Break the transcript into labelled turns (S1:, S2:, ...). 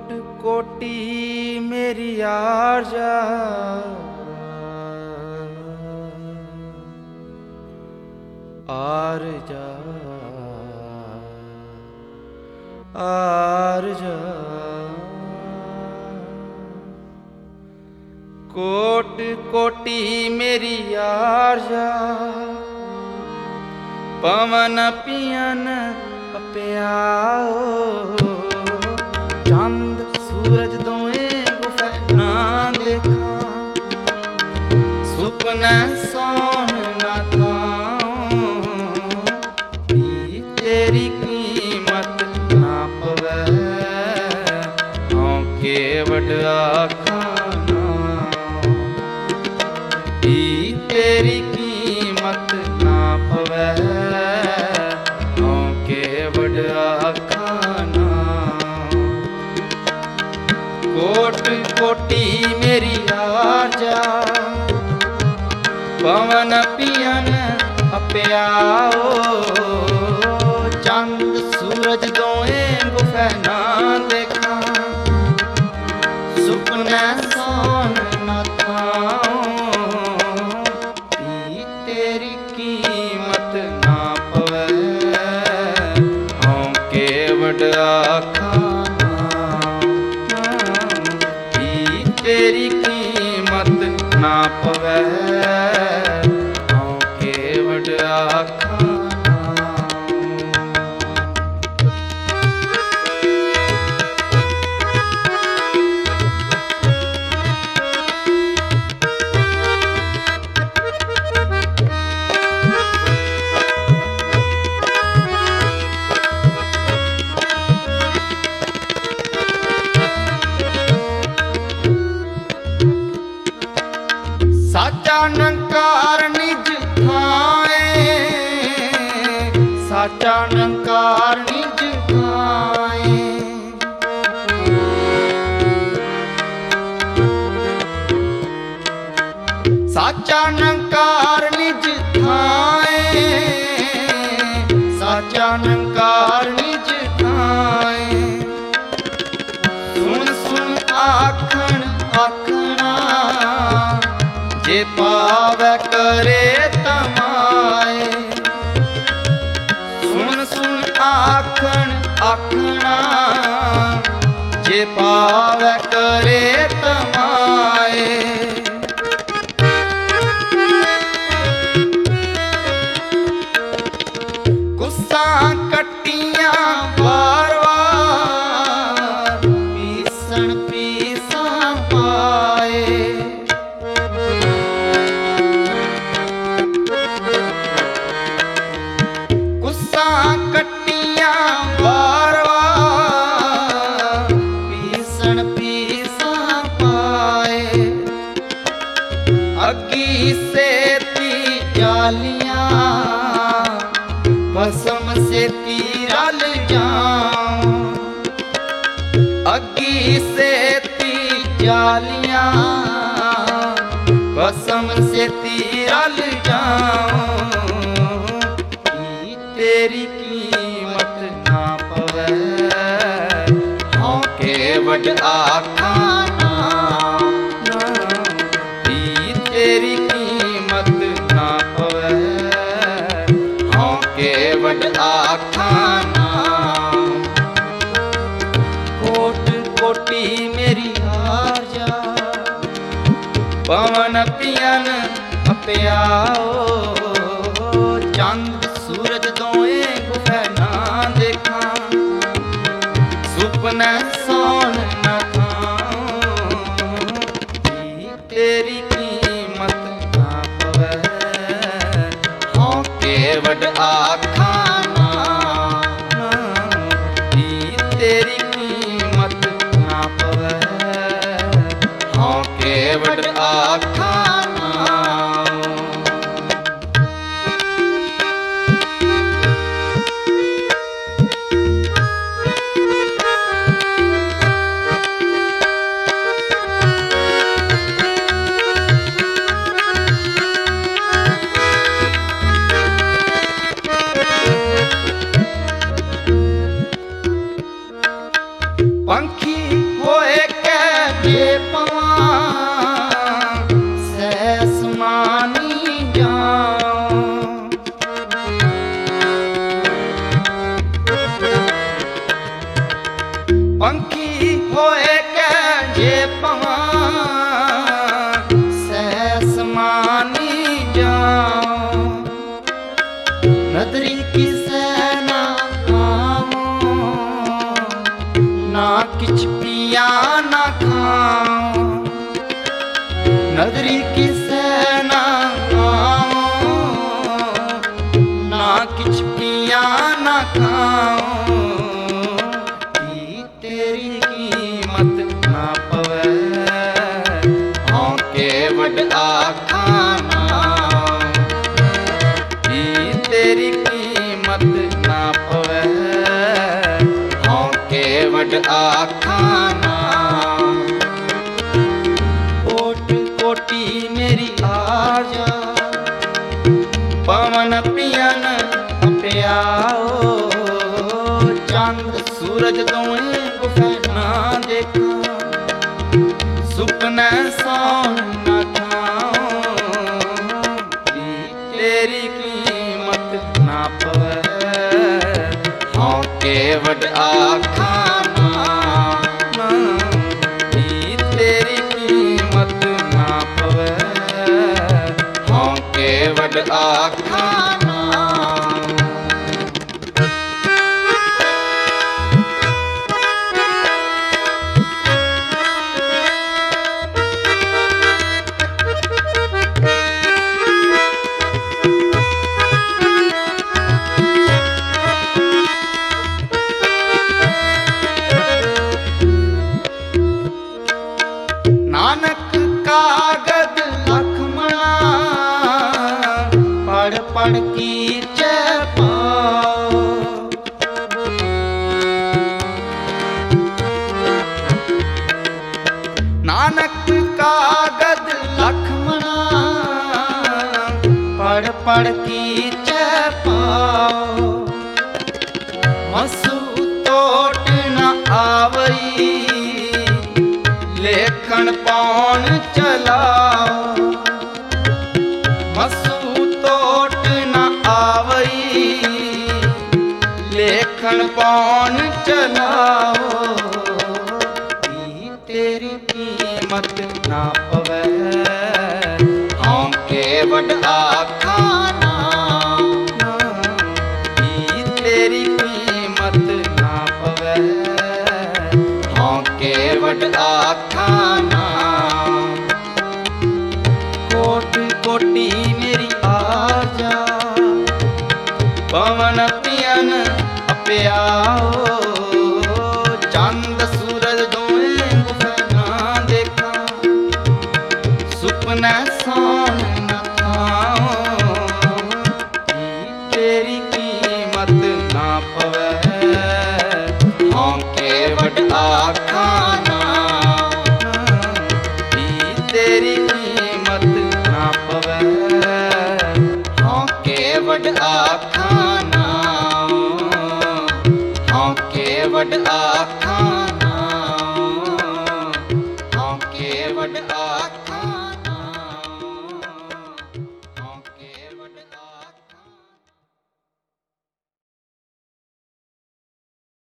S1: कोटि मेरी आरजा, आरजा आरजा। कोट कोटि मेरी आरजा, पवन पियन प्याओ। चंद सूरज दोए गुफै ना देखा, सुपने सोन ना थाऊं। तेरी कीमत ना पवै, औके वड आखाना। तेरी कीमत ना पवै, औके वड आखाना। कोट कोटि मेरी आरजा, पवन पियन प्याओ। चंद सूरज दोए गुफै ना देखा, सुपने सोन ना थाऊं। तेरी कीमत ना पवै, औके वड आखाना। तेरी कीमत ना पवै, औके वड आखाना। साचा नंकार निज थाए, साचा नंकार निज थाए। साचा नंकार निज थाए, साचा नंकार निज थाए। सुन सुन आखण आखना, जे पावै करे तमाए। सुन सुन आखण आखना, जे पावै करे तमाए। गुस्सा कट्टियां बार बार, पीसन पीसा पाए। कट्टियां बार बार, पीसन पीसा पाए। अग्गी से ती जालियां, भस्म से रल जाऊं। अग्गी से ती जालियां, भस्म से रल जाऊं। तेरी कीमत ना पवै, औके वड आखाना। तेरी कीमत ना पवै, औके वड आखाना। कोट कोटि मेरी आरजा, पवन पियन प्याओ। चंद सूरज दोए गुफै ना देखा, सुपने सोन ना थाऊं। तेरी कीमत ना पवै, औके वड आखाना। तेरी कीमत ना पवै, औके वड आखाना। पंखी होए के जे पवां सहस मानी जाओ। नदरी किसे ना खाओ, ना किछ पिया ना खाओ। नदरी किसे ना खाओ, ना किछ पिया ना खाओ। तेरी कीमत ना पवे होके वड आखाना। तेरी कीमत ना पवे होके वड आखाना। कोट कोटी मेरी आजा पवन पियन प्याओ। चंद सूरज दोए गुफना देखा, सुपने सौन न खाओ। तेरी कीमत ना पवे होके वड आखाना। तेरी कीमत ना पवे होके वड आखाना। नानक कागद लखमणा पढ़ पढ़ की पाओ। नानक कागद लखमणा पढ़ पढ़ की पाओ। मसू तोट न आवई लेखन पौन चलाओ। मसू तोट न आवई लेखन पौन चलाओ। तेरी कीमत ना पवे होके वड आखाना। तेरी कीमत ना पवे होके वड आखाना। कोट कोटी मेरी आजा पवन पियन प्याओ। चंद सूरज दोए गुफना देखा, सुपने सौन न खाओ। तेरी कीमत ना पवे होके वड आखाना। तेरी कीमत ना पवे होके वड आखाना। होके वड आखाना।